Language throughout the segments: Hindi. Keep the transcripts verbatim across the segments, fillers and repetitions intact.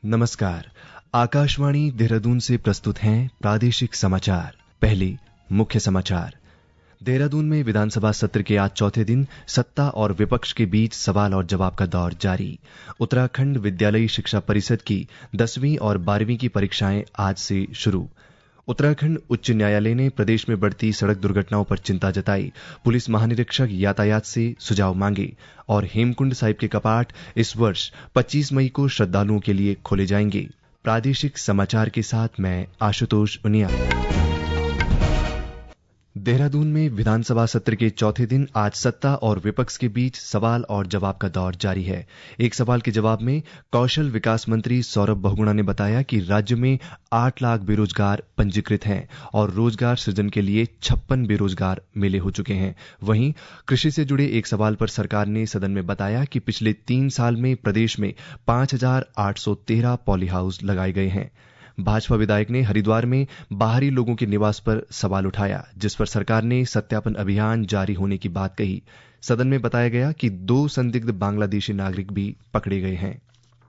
नमस्कार। आकाशवाणी देहरादून से प्रस्तुत हैं प्रादेशिक समाचार। पहले मुख्य समाचार। देहरादून में विधानसभा सत्र के आज चौथे दिन सत्ता और विपक्ष के बीच सवाल और जवाब का दौर जारी। उत्तराखंड विद्यालयी शिक्षा परिषद की दसवीं और बारहवीं की परीक्षाएं आज से शुरू। उत्तराखंड उच्च न्यायालय ने प्रदेश में बढ़ती सड़क दुर्घटनाओं पर चिंता जताई। पुलिस महानिरीक्षक यातायात से सुझाव मांगे। और हेमकुंड साहिब के कपाट इस वर्ष पच्चीस मई को श्रद्धालुओं के लिए खोले जाएंगे। प्रादेशिक समाचार के साथ मैं आशुतोष उनिया। देहरादून में विधानसभा सत्र के चौथे दिन आज सत्ता और विपक्ष के बीच सवाल और जवाब का दौर जारी है। एक सवाल के जवाब में कौशल विकास मंत्री सौरभ बहुगुणा ने बताया कि राज्य में आठ लाख बेरोजगार पंजीकृत हैं और रोजगार सृजन के लिए छप्पन बेरोजगार मेले हो चुके हैं। वहीं कृषि से जुड़े एक सवाल पर सरकार ने सदन में बताया कि पिछले तीन साल में प्रदेश में पांच हजार आठ सौ तेरह पॉली हाउस लगाए गए हैं। भाजपा विधायक ने हरिद्वार में बाहरी लोगों के निवास पर सवाल उठाया, जिस पर सरकार ने सत्यापन अभियान जारी होने की बात कही। सदन में बताया गया कि दो संदिग्ध बांग्लादेशी नागरिक भी पकड़े गए हैं।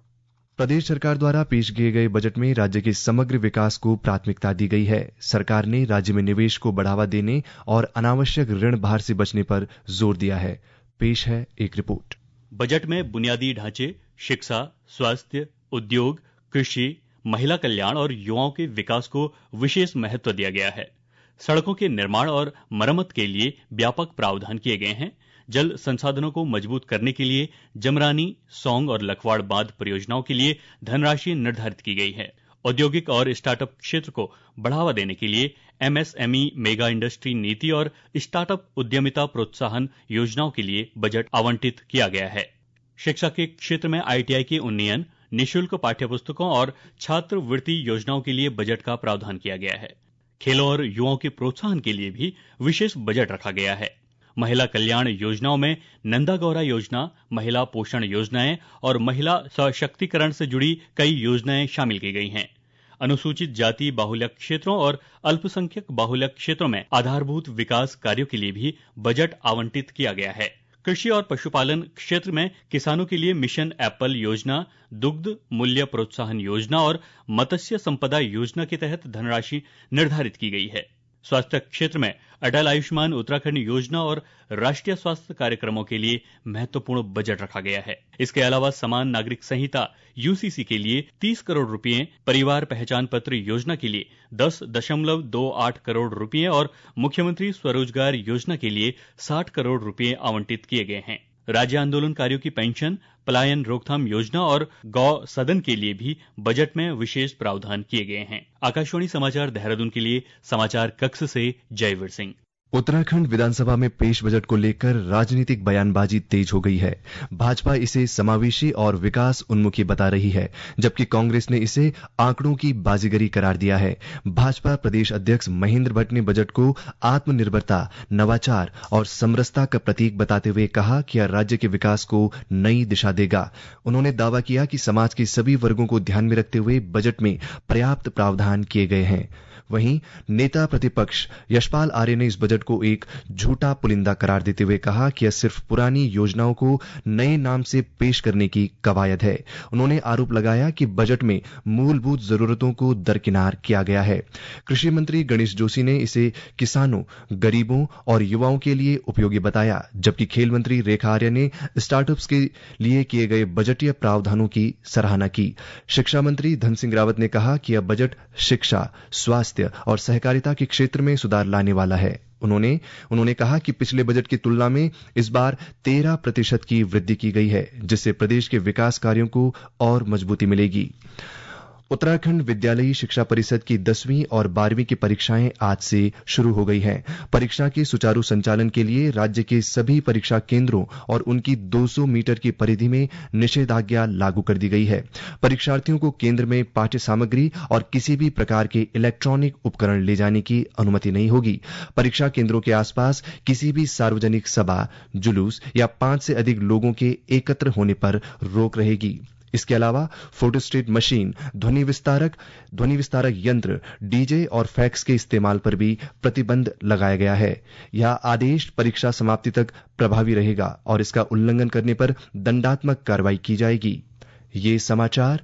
प्रदेश सरकार द्वारा पेश किए गए बजट में राज्य के समग्र विकास को प्राथमिकता दी गई है। सरकार ने राज्य में निवेश को बढ़ावा देने और अनावश्यक ऋण भार से बचने पर जोर दिया है। पेश है एक रिपोर्ट। बजट में बुनियादी ढांचे, शिक्षा, स्वास्थ्य, उद्योग, कृषि, महिला कल्याण और युवाओं के विकास को विशेष महत्व दिया गया है। सड़कों के निर्माण और मरम्मत के लिए व्यापक प्रावधान किए गए हैं। जल संसाधनों को मजबूत करने के लिए जमरानी, सौंग और लखवाड़ बांध परियोजनाओं के लिए धनराशि निर्धारित की गई है। औद्योगिक और स्टार्टअप क्षेत्र को बढ़ावा देने के लिए एमएसएमई मेगा इंडस्ट्री नीति और स्टार्टअप उद्यमिता प्रोत्साहन योजनाओं के लिए बजट आवंटित किया गया है। शिक्षा के क्षेत्र में आईटीआई के उन्नयन, निःशुल्क पाठ्यपुस्तकों और छात्रवृत्ति योजनाओं के लिए बजट का प्रावधान किया गया है। खेलों और युवाओं के प्रोत्साहन के लिए भी विशेष बजट रखा गया है। महिला कल्याण योजनाओं में नंदा गौरा योजना, महिला पोषण योजनाएं और महिला सशक्तिकरण से जुड़ी कई योजनाएं शामिल की गई हैं। अनुसूचित जाति बाहुल्य क्षेत्रों और अल्पसंख्यक बाहुल्य क्षेत्रों में आधारभूत विकास कार्यों के लिए भी बजट आवंटित किया गया है। कृषि और पशुपालन क्षेत्र में किसानों के लिए मिशन एप्पल योजना, दुग्ध मूल्य प्रोत्साहन योजना और मत्स्य संपदा योजना के तहत धनराशि निर्धारित की गई है। स्वास्थ्य क्षेत्र में अटल आयुष्मान उत्तराखंड योजना और राष्ट्रीय स्वास्थ्य कार्यक्रमों के लिए महत्वपूर्ण बजट रखा गया है। इसके अलावा समान नागरिक संहिता यूसीसी के लिए तीस करोड़ रुपए, परिवार पहचान पत्र योजना के लिए दस दशमलव दो आठ करोड़ रुपए और मुख्यमंत्री स्वरोजगार योजना के लिए साठ करोड़ रुपए आवंटित किए गए हैं। राज्य आंदोलनकारियों की पेंशन, पलायन रोकथाम योजना और गौ सदन के लिए भी बजट में विशेष प्रावधान किए गए हैं। आकाशवाणी समाचार देहरादून के लिए समाचार कक्ष से जयवीर सिंह। उत्तराखंड विधानसभा में पेश बजट को लेकर राजनीतिक बयानबाजी तेज हो गई है। भाजपा इसे समावेशी और विकास उन्मुखी बता रही है, जबकि कांग्रेस ने इसे आंकड़ों की बाजीगरी करार दिया है। भाजपा प्रदेश अध्यक्ष महेंद्र भट्ट ने बजट को आत्मनिर्भरता, नवाचार और समरसता का प्रतीक बताते हुए कहा कि यह राज्य के विकास को नई दिशा देगा। उन्होंने दावा किया कि समाज के सभी वर्गों को ध्यान में रखते हुए बजट में पर्याप्त प्रावधान किए गए हैं। वहीं नेता प्रतिपक्ष यशपाल आर्य ने इस बजट को एक झूठा पुलिंदा करार देते हुए कहा कि यह सिर्फ पुरानी योजनाओं को नए नाम से पेश करने की कवायद है। उन्होंने आरोप लगाया कि बजट में मूलभूत जरूरतों को दरकिनार किया गया है। कृषि मंत्री गणेश जोशी ने इसे किसानों, गरीबों और युवाओं के लिए उपयोगी बताया, जबकि खेल मंत्री रेखा आर्य ने स्टार्टअप्स के लिए किए गए बजटीय प्रावधानों की सराहना की। शिक्षा मंत्री धन सिंह रावत ने कहा कि यह बजट शिक्षा, स्वास्थ्य और सहकारिता के क्षेत्र में सुधार लाने वाला है। उन्होंने उन्होंने कहा कि पिछले बजट की तुलना में इस बार तेरह प्रतिशत की वृद्धि की गई है, जिससे प्रदेश के विकास कार्यों को और मजबूती मिलेगी। उत्तराखंड विद्यालयी शिक्षा परिषद की दसवीं और बारहवीं की परीक्षाएं आज से शुरू हो गई हैं। परीक्षा के सुचारू संचालन के लिए राज्य के सभी परीक्षा केंद्रों और उनकी दो सौ मीटर की परिधि में निषेधाज्ञा लागू कर दी गई है। परीक्षार्थियों को केंद्र में पाठ्य सामग्री और किसी भी प्रकार के इलेक्ट्रॉनिक उपकरण ले जाने की अनुमति नहीं होगी। परीक्षा केंद्रों के आसपास किसी भी सार्वजनिक सभा, जुलूस या पांच से अधिक लोगों के एकत्र होने पर रोक रहेगी। इसके अलावा फोटोस्टेट मशीन, ध्वनि विस्तारक ध्वनि विस्तारक यंत्र, डीजे और फैक्स के इस्तेमाल पर भी प्रतिबंध लगाया गया है। यह आदेश परीक्षा समाप्ति तक प्रभावी रहेगा और इसका उल्लंघन करने पर दंडात्मक कार्रवाई की जाएगी। ये समाचार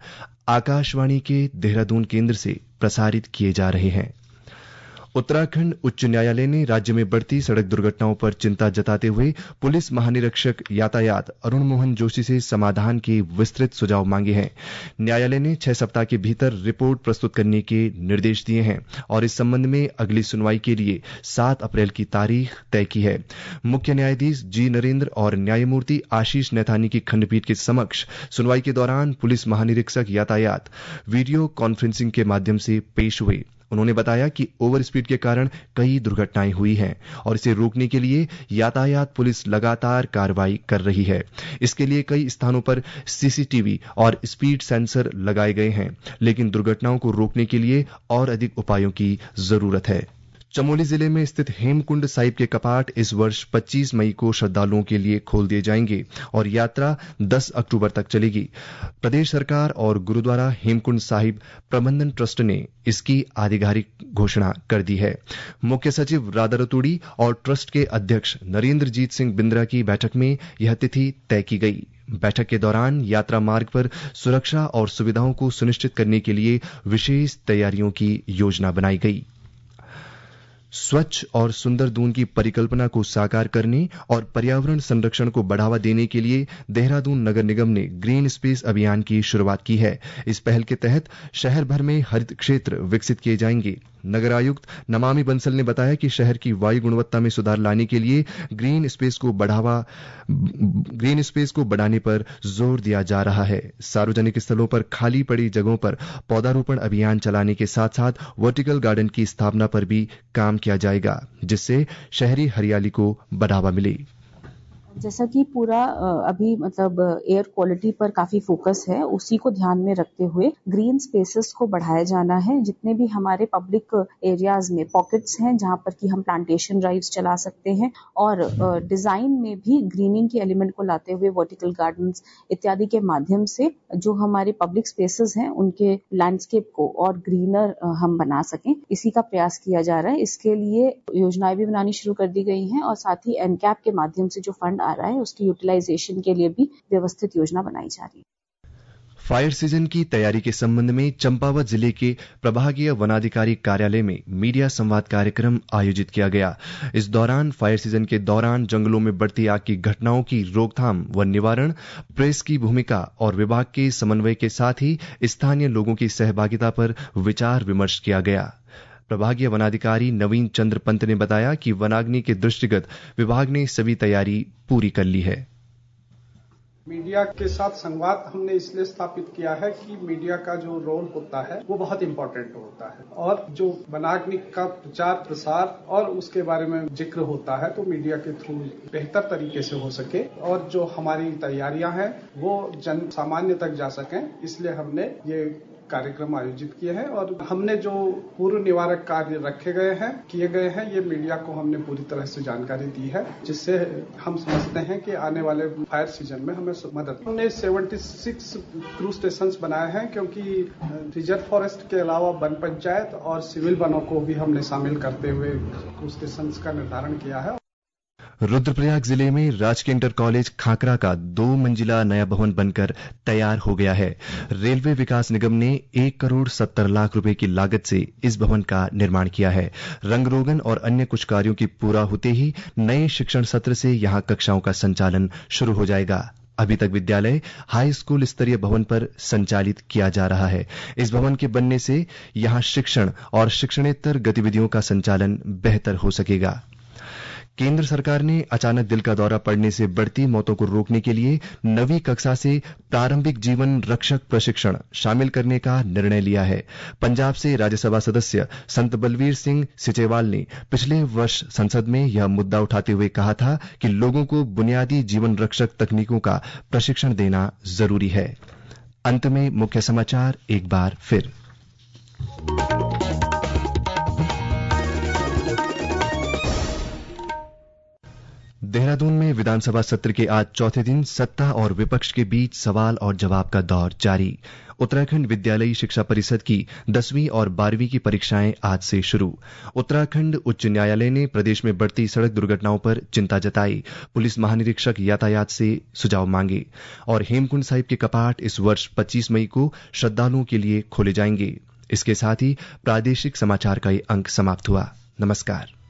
आकाशवाणी के देहरादून केंद्र से प्रसारित किए जा रहे हैं। उत्तराखंड उच्च न्यायालय ने राज्य में बढ़ती सड़क दुर्घटनाओं पर चिंता जताते हुए पुलिस महानिरीक्षक यातायात अरुण मोहन जोशी से समाधान के विस्तृत सुझाव मांगे हैं। न्यायालय ने छह सप्ताह के भीतर रिपोर्ट प्रस्तुत करने के निर्देश दिए हैं और इस संबंध में अगली सुनवाई के लिए सात अप्रैल की तारीख तय की है। मुख्य न्यायाधीश जी नरेंद्र और न्यायमूर्ति आशीष नैथानी की खंडपीठ के समक्ष सुनवाई के दौरान पुलिस महानिरीक्षक यातायात वीडियो कॉन्फ्रेंसिंग के माध्यम से पेश हुए। उन्होंने बताया कि ओवर स्पीड के कारण कई दुर्घटनाएं हुई हैं और इसे रोकने के लिए यातायात पुलिस लगातार कार्रवाई कर रही है। इसके लिए कई स्थानों पर सीसीटीवी और स्पीड सेंसर लगाए गए हैं, लेकिन दुर्घटनाओं को रोकने के लिए और अधिक उपायों की जरूरत है। चमोली जिले में स्थित हेमकुंड साहिब के कपाट इस वर्ष पच्चीस मई को श्रद्धालुओं के लिए खोल दिए जाएंगे और यात्रा दस अक्टूबर तक चलेगी। प्रदेश सरकार और गुरुद्वारा हेमकुंड साहिब प्रबंधन ट्रस्ट ने इसकी आधिकारिक घोषणा कर दी है। मुख्य सचिव राधा रतूड़ी और ट्रस्ट के अध्यक्ष नरेंद्रजीत सिंह बिंद्रा की बैठक में यह तिथि तय की गई। बैठक के दौरान यात्रा मार्ग पर सुरक्षा और सुविधाओं को सुनिश्चित करने के लिए विशेष तैयारियों की योजना बनाई गई। स्वच्छ और सुंदर दून की परिकल्पना को साकार करने और पर्यावरण संरक्षण को बढ़ावा देने के लिए देहरादून नगर निगम ने ग्रीन स्पेस अभियान की शुरुआत की है। इस पहल के तहत शहर भर में हरित क्षेत्र विकसित किए जाएंगे। नगर आयुक्त नमामि बंसल ने बताया कि शहर की वायु गुणवत्ता में सुधार लाने के लिए ग्रीन स्पेस को बढ़ावा ग्रीन स्पेस को बढ़ाने पर जोर दिया जा रहा है। सार्वजनिक स्थलों पर खाली पड़ी जगहों पर पौधारोपण अभियान चलाने के साथ साथ वर्टिकल गार्डन की स्थापना पर भी काम किया जाएगा, जिससे शहरी हरियाली को बढ़ावा मिले। जैसा कि पूरा अभी मतलब एयर क्वालिटी पर काफी फोकस है, उसी को ध्यान में रखते हुए ग्रीन स्पेसेस को बढ़ाया जाना है। जितने भी हमारे पब्लिक एरियाज में पॉकेट्स हैं जहां पर कि हम प्लांटेशन ड्राइव्स चला सकते हैं और डिजाइन में भी ग्रीनिंग के एलिमेंट को लाते हुए वर्टिकल गार्डन्स इत्यादि के माध्यम से जो हमारे पब्लिक स्पेसेस हैं उनके लैंडस्केप को और ग्रीनर हम बना सकें, इसी का प्रयास किया जा रहा है। इसके लिए योजनाएं भी बनानी शुरू कर दी गई हैं और साथ ही एनकैप के माध्यम से जो फंड आ रहा है उसकी यूटिलाइजेशन के लिए भी व्यवस्थित योजना बनाई जा रही है। फायर सीजन की तैयारी के संबंध में चंपावत जिले के प्रभागीय वनाधिकारी कार्यालय में मीडिया संवाद कार्यक्रम आयोजित किया गया। इस दौरान फायर सीजन के दौरान जंगलों में बढ़ती आग की घटनाओं की रोकथाम व निवारण, प्रेस की भूमिका और विभाग के समन्वय के साथ ही स्थानीय लोगों की सहभागिता पर विचार विमर्श किया गया। प्रभागीय वनाधिकारी नवीन चंद्र पंत ने बताया कि वनाग्नि के दृष्टिगत विभाग ने सभी तैयारी पूरी कर ली है। मीडिया के साथ संवाद हमने इसलिए स्थापित किया है कि मीडिया का जो रोल होता है वो बहुत इम्पोर्टेंट होता है और जो वनाग्नि का प्रचार प्रसार और उसके बारे में जिक्र होता है तो मीडिया के थ्रू बेहतर तरीके से हो सके और जो हमारी तैयारियां हैं वो जन सामान्य तक जा सकें, इसलिए हमने ये कार्यक्रम आयोजित किए हैं और हमने जो पूर्व निवारक कार्य रखे गए हैं किए गए हैं ये मीडिया को हमने पूरी तरह से जानकारी दी है, जिससे हम समझते हैं कि आने वाले फायर सीजन में हमें मदद। हमने छिहत्तर क्रू स्टेशंस बनाए हैं क्योंकि रिजर्व फॉरेस्ट के अलावा वन पंचायत और सिविल वनों को भी हमने शामिल करते हुए क्रू स्टेशंस का निर्धारण किया है। रुद्रप्रयाग जिले में राजकीय इंटर कॉलेज खाकरा का दो मंजिला नया भवन बनकर तैयार हो गया है। रेलवे विकास निगम ने एक करोड़ सत्तर लाख रुपए की लागत से इस भवन का निर्माण किया है। रंग रोगन और अन्य कुछ कार्यों की पूरा होते ही नए शिक्षण सत्र से यहां कक्षाओं का संचालन शुरू हो जाएगा। अभी तक विद्यालय हाई स्कूल स्तरीय भवन पर संचालित किया जा रहा है। इस भवन के बनने से यहां शिक्षण और शिक्षणेतर गतिविधियों का संचालन बेहतर हो सकेगा। केंद्र सरकार ने अचानक दिल का दौरा पड़ने से बढ़ती मौतों को रोकने के लिए नवीं कक्षा से प्रारंभिक जीवन रक्षक प्रशिक्षण शामिल करने का निर्णय लिया है। पंजाब से राज्यसभा सदस्य संत बलवीर सिंह सिचेवाल ने पिछले वर्ष संसद में यह मुद्दा उठाते हुए कहा था कि लोगों को बुनियादी जीवन रक्षक तकनीकों का प्रशिक्षण देना जरूरी है। अंत में मुख्य समाचार एक बार फिर। देहरादून में विधानसभा सत्र के आज चौथे दिन सत्ता और विपक्ष के बीच सवाल और जवाब का दौर जारी। उत्तराखंड विद्यालयी शिक्षा परिषद की दसवीं और बारहवीं की परीक्षाएं आज से शुरू। उत्तराखंड उच्च न्यायालय ने प्रदेश में बढ़ती सड़क दुर्घटनाओं पर चिंता जताई। पुलिस महानिरीक्षक यातायात से सुझाव मांगे। और हेमकुंड साहिब के कपाट इस वर्ष पच्चीस मई को श्रद्धालुओं के लिए खोले जाएंगे। इसके साथ ही प्रादेशिक समाचार का ये अंक समाप्त हुआ। नमस्कार।